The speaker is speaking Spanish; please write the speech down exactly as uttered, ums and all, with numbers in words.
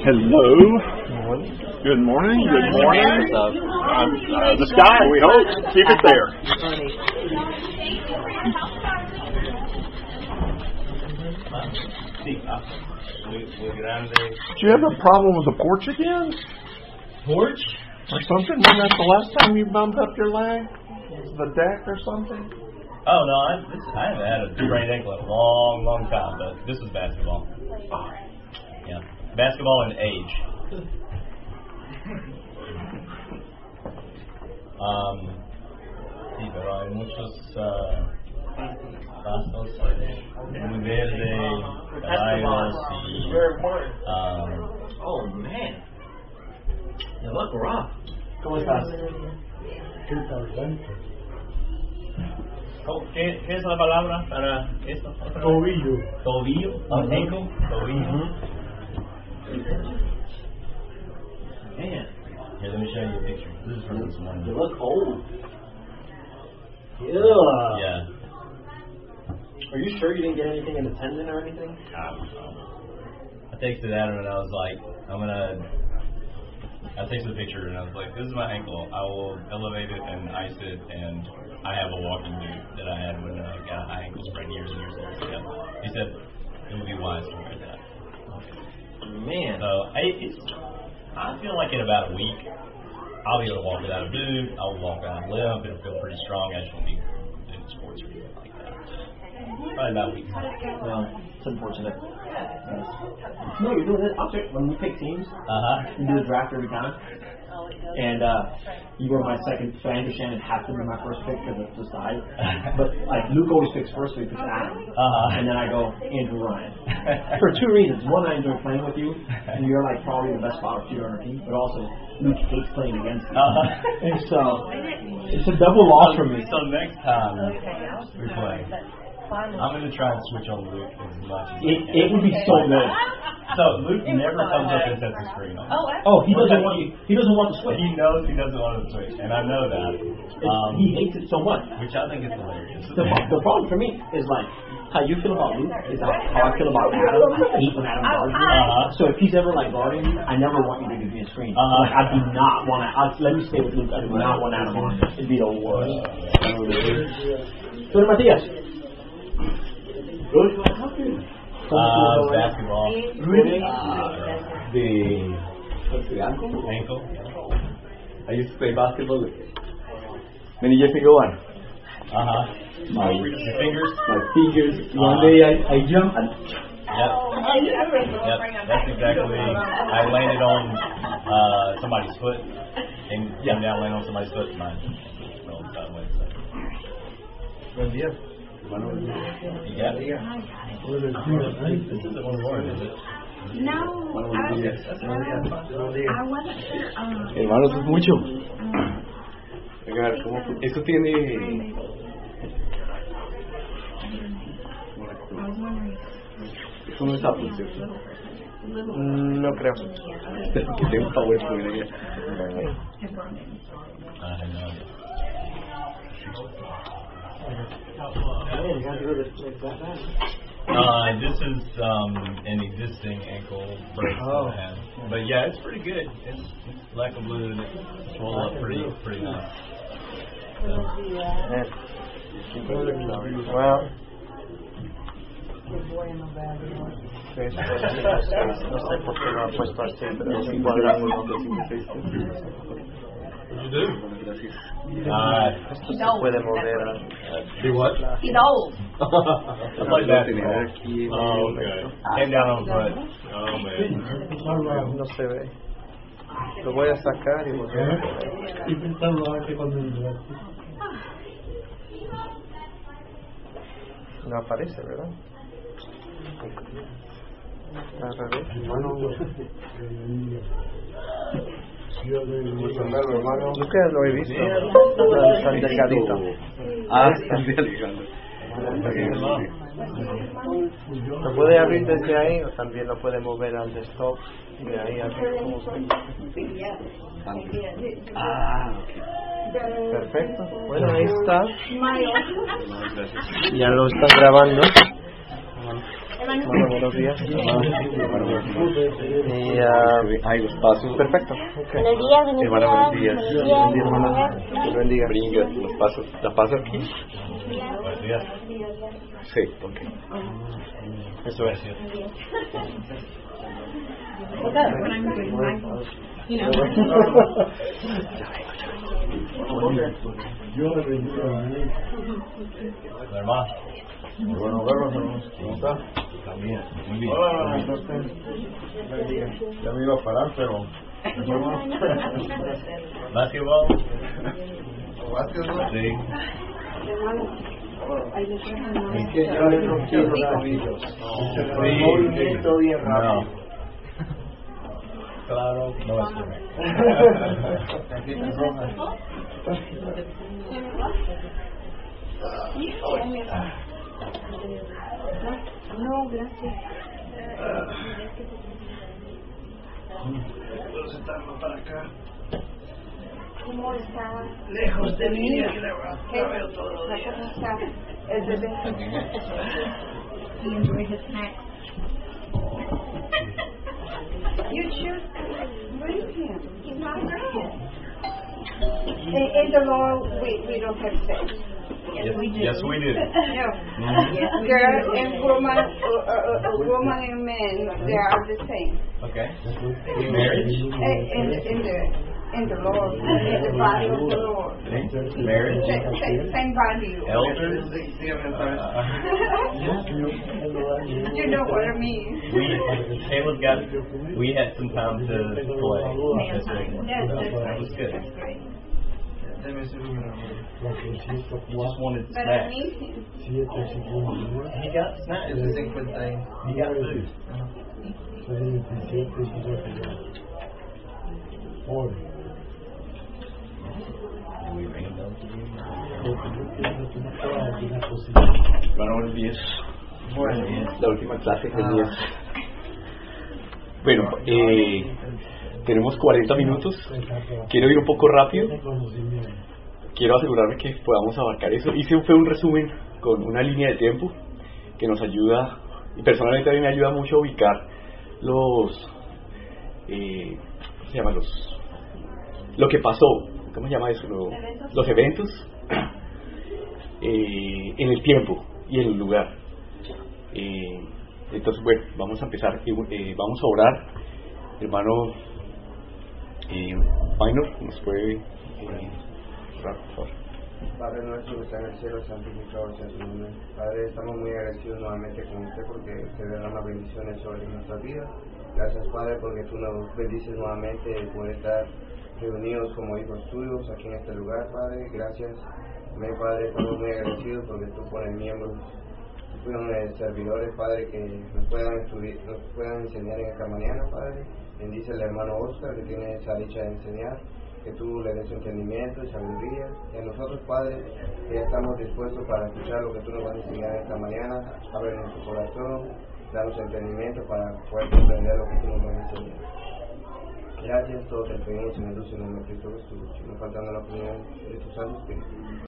Hello. Good morning. Good morning. Uh, uh, the sky, we hope. Keep it there. Did you have a problem with the porch again? Porch? Or something? Wasn't that the last time you bumped up your leg? The deck or something? Oh, no, I, this, I haven't had a sprained ankle in a long, long time, but this is basketball. Yeah. Basketball and age. Um, sí, pero hay muchos uh, pasos muy verde, caballos y um, oh man, you look rough. ¿Cómo estás? ¿Qué, ¿Qué es la palabra para esto? Tobillo. Tobillo. Oh, ankle. Tobillo. Man, here, let me show you a picture. This is from this morning. you look old. Ew. Yeah. Are you sure you didn't get anything in the tendon or anything? I don't know. I texted Adam and I was like, I'm gonna. I texted the picture and I was like, this is my ankle. I will elevate it and ice it, and I have a walking boot that I had when I got a high ankle sprain years and years and years ago. He said it would be wise to wear that. Man. So I, it's, I feel like in about a week, I'll be able to walk without a boot. I'll walk without a limp. It'll feel pretty strong. I just won't be doing sports or anything like that. Probably about a week. Well, it's unfortunate. No, you're doing it. I'll check. When we pick teams, Uh-huh. we do a draft every time. And uh, you were my second. So Andrew Shannon has to be my first pick because it's the side. But like Luke always picks first, so he picks Adam. Uh-huh. And then I go Andrew Ryan. For two reasons. One, I enjoy playing with you, and you're like probably the best power shooter on our team. But also, Luke hates playing against you. Uh-huh. And so it's a double loss for me. So next time we play, I'm going to try and switch on Luke as much as It, it would be so good. So Luke never comes up and sets the screen on. Oh, he doesn't want you. He doesn't want to switch. He knows he doesn't want to switch, and I know that. Um, he hates it so much. Which I think is hilarious. The, the problem for me is like how you feel about Luke is how, how I feel about Adam. I hate when Adam guards me. Uh-huh. So if he's ever like guarding me, I never want you to give me a screen. Uh-huh. Like, I do not want to. Let me stay with Luke. I do not want Adam on. It'd be the worst. Good, Matias. Good. Uh, basketball. Really? Uh, The, what's the ankle? ankle. I used to play basketball with many years ago, and Uh-huh. my, Your fingers. my fingers, Uh-huh. one day I, I jumped and Yep. Yep. That's exactly. I landed on uh, somebody's foot, and came down, landed on somebody's foot, and mine rolled sideways. So. buen día. You got it? This isn't one word, is it? No, I, I wasn't sure. Um, Hermano, eso es mucho. um, Venga, ¿cómo que- eso tiene... I was wondering. Eso no es Apple, ¿cierto? Little, No creo. Que tenga un power con ella. had brought in. I have no idea. Uh, this is um, an existing ankle brace Oh. that I have. But yeah, it's pretty good. It's, it's black and blue and it's swole up pretty, pretty nice. So, Well, pues, no sé por qué lo ha puesto así, pero es un cuadrángulo de cinco seis. what'd you do? Gracias. Uh, Esto se puede mover a... do what? He's old. It's like basketball. Aquí, Oh, okay. Came down on foot. Oh, man. no se ve. Lo voy a sacar y volver a poner. Y pensarlo antes cuando lo No aparece, ¿verdad? Está al revés. Bueno, nunca lo he visto. Está tan delgadito. Ah, está delgado. ¿Lo puede abrir desde ahí o también lo puede mover al desktop y de ahí abrir como Ah, perfecto. Bueno, ahí está. Ya lo están grabando. Hola, buenos días. Y, uh, Ay, los pasos. perfecto. Buenos días, buenos Hermana, buenos días. días. Buenos días, hermana. Dios lo bendiga. Brinca, los pasos. ¿La paso aquí? Buenos días. Sí, ok. Eso es. When I'm doing my, you know. Yo le bendiga a mí. Hermano. Bueno, verlos, hermanos. ¿Cómo está? También. Muy bien. Hola, ¿cómo está usted? Ya me iba a parar, pero... ¿Básquetbol? ¿Básquetbol? Sí. Es que yo le rompí los tobillos. Un movimiento bien rápido. No. Claro, no es correcto. No, gracias. Puedo sentarme para acá. ¿Cómo está? Lejos de mí, la ¿Qué? veo todos los ¿Cómo días. está? El bebé. He enjoyed his snack. You should bring him. He's not a girl. In, in the law, we, we don't have sex. Yes, yes, we do. No. Mhm. Girl and woman, uh, uh, uh, woman and man, they are the same. Okay. Marriage? Uh, in, the, in the in the law, in the body of the Lord. Okay. Marriage? Same, same, same value. Elders? You know what I mean. We, Caleb got, we had some time to play. This week. That's, that's That right. was good. That's great. He just wanted But I snacks. need him. He got snacks. He got food. Do we ring those again? Hermano, buenos días. Bueno, la última clase del día. Bueno, eh, tenemos cuarenta minutos. Quiero ir un poco rápido. Quiero asegurarme que podamos abarcar eso. Hice fue un resumen con una línea de tiempo que nos ayuda, y personalmente a mí me ayuda mucho a ubicar los, eh, ¿cómo se llama? Los, lo que pasó, ¿cómo se llama eso? Lo, los eventos eh, en el tiempo y en el lugar. Eh, entonces, bueno, vamos a empezar. Eh, vamos a orar. Hermano eh, Minor, ¿nos puede eh, orar, por favor? Padre nuestro que está en el cielo, santificado sea su nombre. Padre, estamos muy agradecidos nuevamente con usted porque usted derrama bendiciones sobre nuestras vidas. Gracias, Padre, porque tú nos bendices nuevamente de poder estar reunidos como hijos tuyos aquí en este lugar, Padre. Gracias. Amén, Padre, estamos muy agradecidos porque tú pones miembros, tú pones servidores, Padre, que nos puedan estudiar, nos puedan enseñar en esta mañana, Padre. Bendice al hermano Oscar que tiene esa dicha de enseñar, que tú le des entendimiento y sabiduría. Y a nosotros, Padre, que ya estamos dispuestos para escuchar lo que tú nos vas a enseñar esta mañana. Abre nuestro corazón, danos entendimiento para poder comprender lo que tú nos vas a enseñar. Gracias, todo te pedimos en el dulce nombre de Cristo Jesús, no faltando la opinión de tu Santo Espíritu.